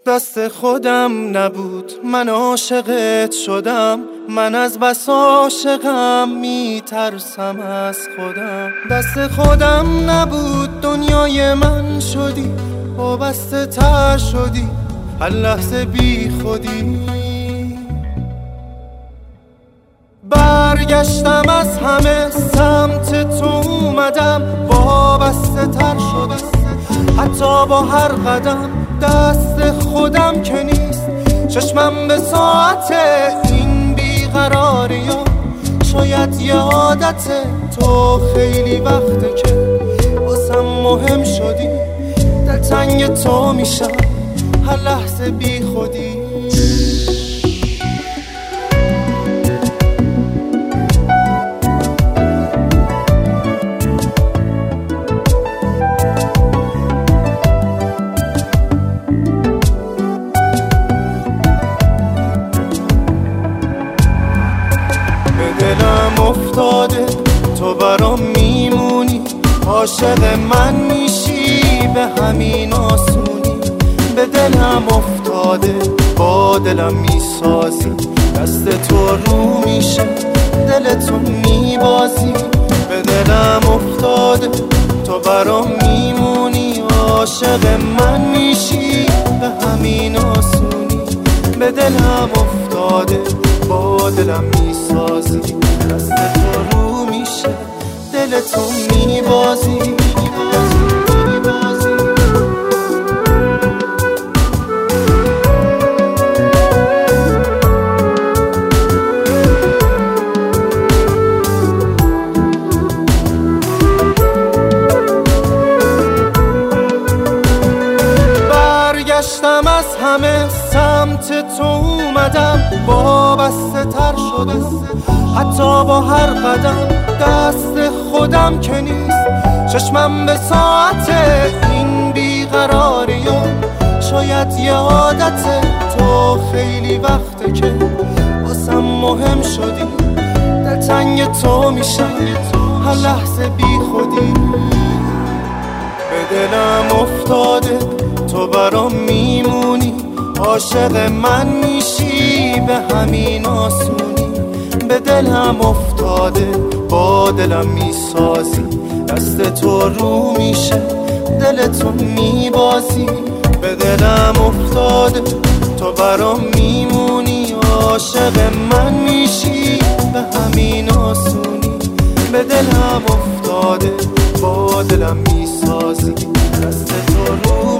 دست خودم نبود من عاشقت شدم، من از بس عاشقم میترسم از خودم. دست خودم نبود دنیای من شدی، وابسته تر شدی هر لحظه بی خودی. برگشتم از همه سمت تو اومدم، وابسته تر شدم حتی با هر قدم. دست خودم که نیست چشمم به ساعت این بیقراری ها، شاید یه عادت تو خیلی وقته که واسم مهم شدی. دلتنگ تو میشم هر لحظه بی خودی. دلم افتاده تو برام میمونی، عاشق من میشی به همین آسونی. به دلم افتاده با دلم میسازی، دست تو رو میشه دل تو میبازی. به دلم افتاده تو برام میمونی، عاشق من میشی به همین آسونی. به دلم افتاده با دلم میسازی، دست تو رو میشه دل تو میبازی. برگشتم از همه سمت تو اومدم، وابسته تر شدم حتی با هر قدم. دست خودم که نیست چشمم به ساعت این بیقراری ها، شاید یه عادت تو خیلی وقته که واسم مهم شدی. دلتنگ تو میشم هر لحظه بی خودی. به دلم افتاده تو برام میمونی، عاشق من میشی به همین آسونی. به دلم افتاده با دلم میسازی، دست تو رو میشه دل تو میبازی. به دلم افتاده تو برام میمونی، عاشق من میشی به همین آسونی. به دلم افتاده با دلم میسازی، دست تو رو